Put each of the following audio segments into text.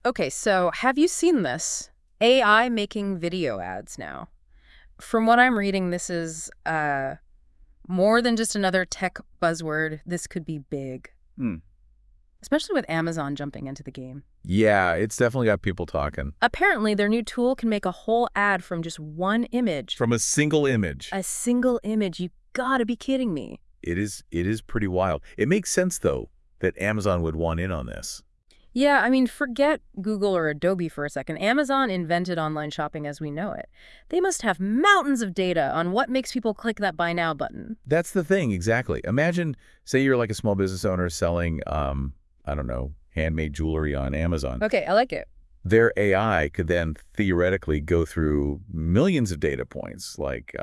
Okay, so have you seen this? AI making video ads now. From what I'm reading, this is more than just another tech buzzword. This could be big, Hmm. especially with Amazon jumping into the game. Yeah, it's definitely got people talking. Apparently, their new tool can make a whole ad from just one image. From a single image. A single image. You gotta be kidding me. It is pretty wild. It makes sense, though, that Amazon would want in on this. Yeah, I mean, forget Google or Adobe for a second. Amazon invented online shopping as we know it. They must have mountains of data on what makes people click that buy now button. That's the thing, exactly. Imagine, say you're like a small business owner selling, I don't know, handmade jewelry on Amazon. Okay, I like it. Their AI could then theoretically go through millions of data points, like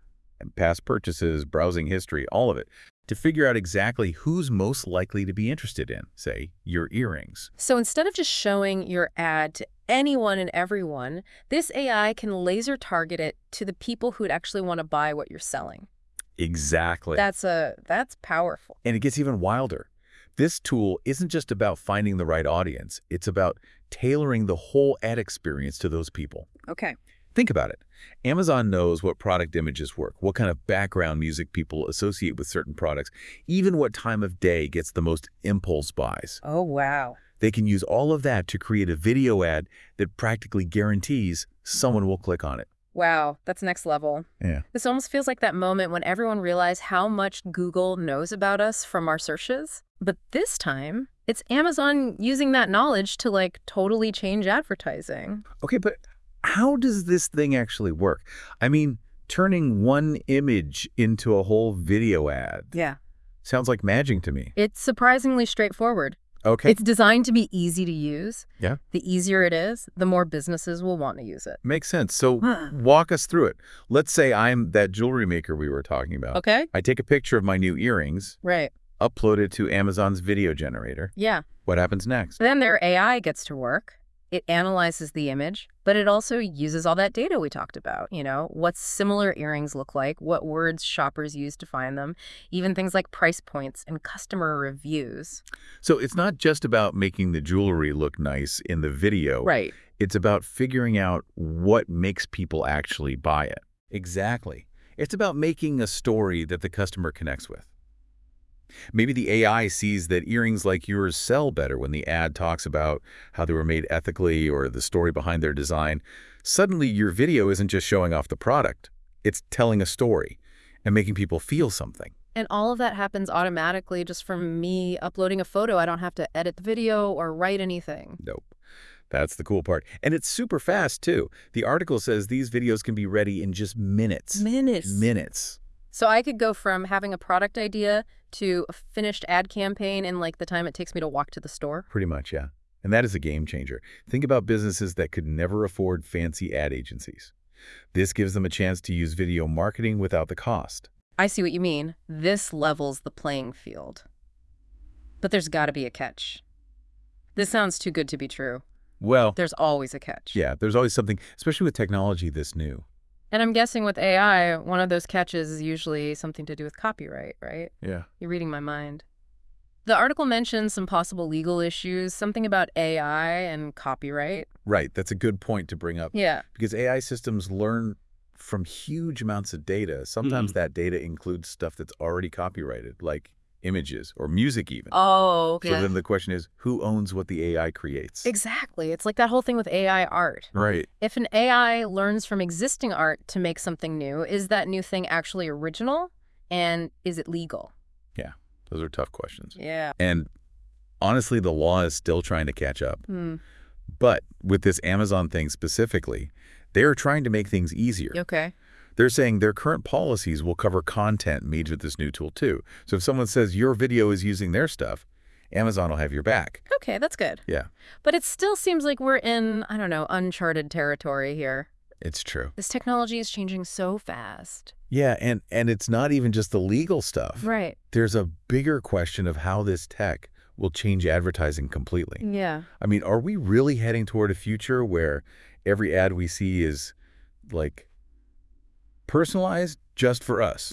past purchases, browsing history, all of it, to figure out exactly who's most likely to be interested in, say, your earrings. So instead of just showing your ad to anyone and everyone, this AI can laser target it to the people who'd actually want to buy what you're selling. Exactly. That's powerful. And it gets even wilder. This tool isn't just about finding the right audience. It's about tailoring the whole ad experience to those people. Okay. Think about it. Amazon knows what product images work, what kind of background music people associate with certain products, even what time of day gets the most impulse buys. Oh, wow. They can use all of that to create a video ad that practically guarantees someone will click on it. Wow, that's next level. Yeah. This almost feels like that moment when everyone realized how much Google knows about us from our searches. But this time, it's Amazon using that knowledge to, like, totally change advertising. Okay, but how does this thing actually work? I mean, turning one image into a whole video ad Yeah. sounds like magic to me. It's surprisingly straightforward. Okay. It's designed to be easy to use. Yeah. The easier it is, the more businesses will want to use it. Makes sense. So walk us through it. Let's say I'm that jewelry maker we were talking about. Okay? I take a picture of my new earrings, Right. upload it to Amazon's video generator. Yeah. What happens next? Then their AI gets to work. It analyzes the image, but it also uses all that data we talked about, what similar earrings look like, what words shoppers use to find them, even things like price points and customer reviews. So it's not just about making the jewelry look nice in the video. Right. It's about figuring out what makes people actually buy it. Exactly. It's about making a story that the customer connects with. Maybe the AI sees that earrings like yours sell better when the ad talks about how they were made ethically or the story behind their design. Suddenly, your video isn't just showing off the product. It's telling a story and making people feel something. And all of that happens automatically just from me uploading a photo. I don't have to edit the video or write anything. Nope. That's the cool part. And it's super fast, too. The article says these videos can be ready in just minutes. Minutes. Minutes. So I could go from having a product idea to a finished ad campaign in like the time it takes me to walk to the store. Pretty much, yeah. And that is a game changer. Think about businesses that could never afford fancy ad agencies. This gives them a chance to use video marketing without the cost. I see what you mean. This levels the playing field. But there's got to be a catch. This sounds too good to be true. Well, There's always a catch. yeah, there's always something, especially with technology this new. And I'm guessing with AI, one of those catches is usually something to do with copyright, right? Yeah. You're reading my mind. The article mentions some possible legal issues, something about AI and copyright. Right. That's a good point to bring up. Yeah. Because AI systems learn from huge amounts of data. Sometimes that data includes stuff that's already copyrighted, like images or music even. Oh, So then the question is, who owns what the AI creates? Exactly. It's like that whole thing with AI art. Right. If an AI learns from existing art to make something new, is that new thing actually original? And is it legal? Yeah. Those are tough questions. Yeah. And honestly, the law is still trying to catch up. But with this Amazon thing specifically, they're trying to make things easier. Okay. They're saying their current policies will cover content made with this new tool too. So if someone says your video is using their stuff, Amazon will have your back. Okay, that's good. Yeah, But it still seems like we're in, I don't know, uncharted territory here. it's true. This technology is changing so fast. Yeah, and it's not even just the legal stuff. Right. There's a bigger question of how this tech will change advertising completely. Yeah. I mean, are we really heading toward a future where every ad we see is, like, personalized just for us,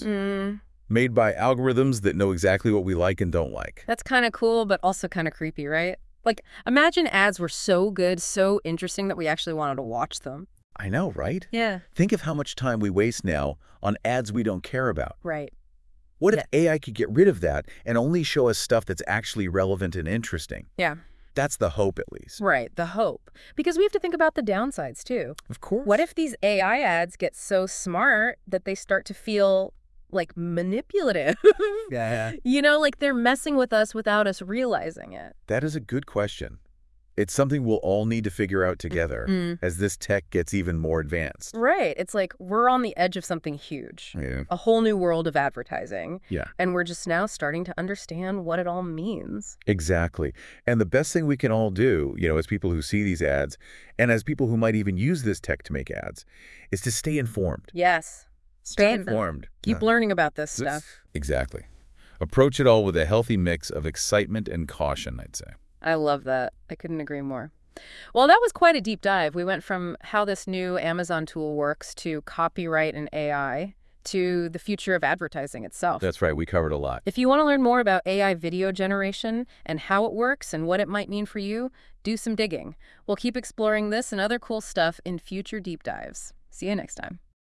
made by algorithms that know exactly what we like and don't like? That's kind of cool, but also kind of creepy, right? Like, imagine ads were so good, so interesting that we actually wanted to watch them. I know, right? Yeah. Think of how much time we waste now on ads we don't care about. Right. What if Yeah. AI could get rid of that and only show us stuff that's actually relevant and interesting? Yeah. That's the hope, at least. Right. The hope. Because we have to think about the downsides, too. Of course. What if these AI ads get so smart that they start to feel like manipulative? Yeah. Like they're messing with us without us realizing it. That is a good question. It's something we'll all need to figure out together as this tech gets even more advanced. Right. It's like we're on the edge of something huge, Yeah. a whole new world of advertising. Yeah. And we're just now starting to understand what it all means. Exactly. And the best thing we can all do, as people who see these ads, and as people who might even use this tech to make ads, is to stay informed. Yes. Stay informed. Keep learning about this stuff. Exactly. Approach it all with a healthy mix of excitement and caution, I'd say. I love that. I couldn't agree more. Well, that was quite a deep dive. We went from how this new Amazon tool works to copyright and AI to the future of advertising itself. That's right. We covered a lot. If you want to learn more about AI video generation and how it works and what it might mean for you, do some digging. We'll keep exploring this and other cool stuff in future deep dives. See you next time.